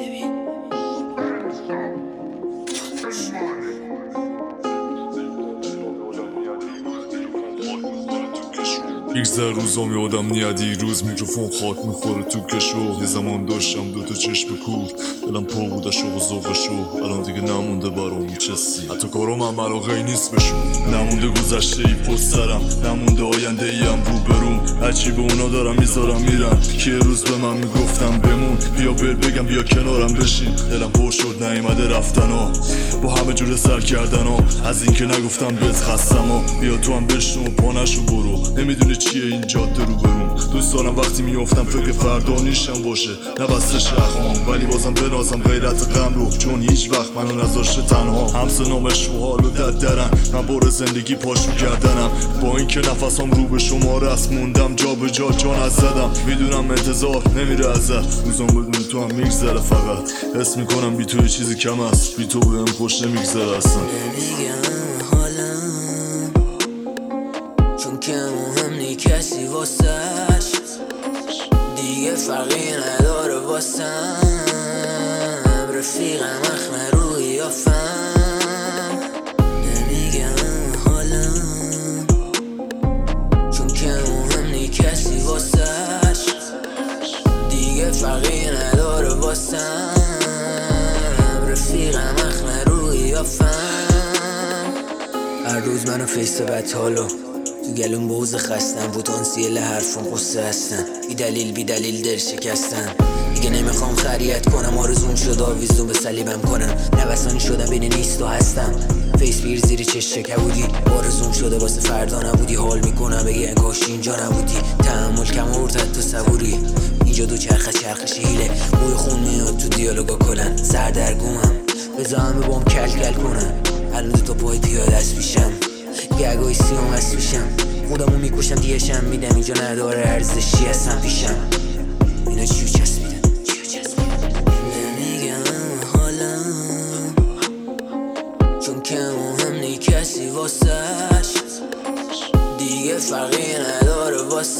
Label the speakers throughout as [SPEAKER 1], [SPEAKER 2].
[SPEAKER 1] یکذر روزام یادم نیاد روز میکروفون خاک میخوره تو کشو. یه زمان داشتم دوتا چشم کور، دلم پر بود شوق و ذوقشو. الان دیگه نمونده برام هیچ حسی، حتی کارام هم علاقه نیست بشون. نمونده گذشته ای پشت سرم، نمونده آینده ای هم رو بروم. هرچی به اونا دارم میذارم میرم، که روز به من میگفتم بمون. بیا بگم بیا کنارم بشین، دلم پر شد نیومده رفتن ها، با همه جور سر کردن ها. از این که نگفتم بهت خستم ها، بیا تو هم بشنو پانشو برو. نمیدونی چیه این جاده رو بروم. دوست دارم وقتی میافتم فکر فردا نیشم باشه، نه بسته شخمام، ولی بازم بنازم غیرت غم رو، چون هیچ وقت منو نذاشته تنها. همسه نامش و حالو درن، من بار زندگی پاشو کردنم. با اینکه نفسم رو به شما رست، موندم جا به جا جان از زدم. میدونم انتظار نمیره ازت، روزم بدون تو هم میگذره. فقط حس میکنم بی تو یه چیزی کم است، بی تو بهم خوش نمیگذره اصلا.
[SPEAKER 2] چون که مهم نی کسی واسش، دیگه فرقی نداره واسم. رفیقم اخمه روی آفم، نمیگم حالم. چون که مهم نی کسی واسش، دیگه فرقی نداره واسم. رفیقم اخمه روی آفم. هر روز منو فیس بطالو تو گلون بوز خستن، پتانسیل حرفم قصه هستن. بی دلیل دل شکستن. دیگه نمیخوام خریت کنم، آرزون شد آویزون به صلیبم کنم. نوسانی شدم بین نیست و هستم، فیس بیر زیر چش کبودی. آرزون شده واسه فردا نبودی، حال میکنم بگی انگاش اینجا نبودی. تحمل کم آورد تو صبوری، اینجا دو چرخش هیله. موی خون میاد تو دیالوگا کلن، سردرگمم بذار همه بام کل کنن. الان دو تا پای پیاده است پیشم، گرگای سیام هست میشم. خودمو میکشم دیشم میدم، اینجا نداره ارزشی هستم پیشم. اینا چیو چسبیدن نمیگم حالم. چون که مهم نی کسی واسش، دیگه فرقی نداره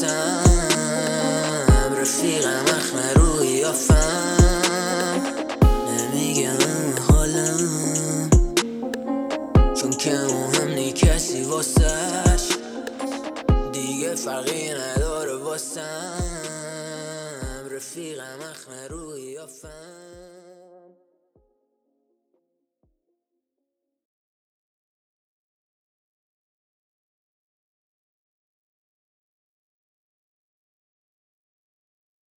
[SPEAKER 2] واسم. رفیقم اخمه روی آفم، نمیگم حالم. چون که مهم نی کسی واسش، دیگه فرقی نداره واسم. رفیقم اخمه روی آفم.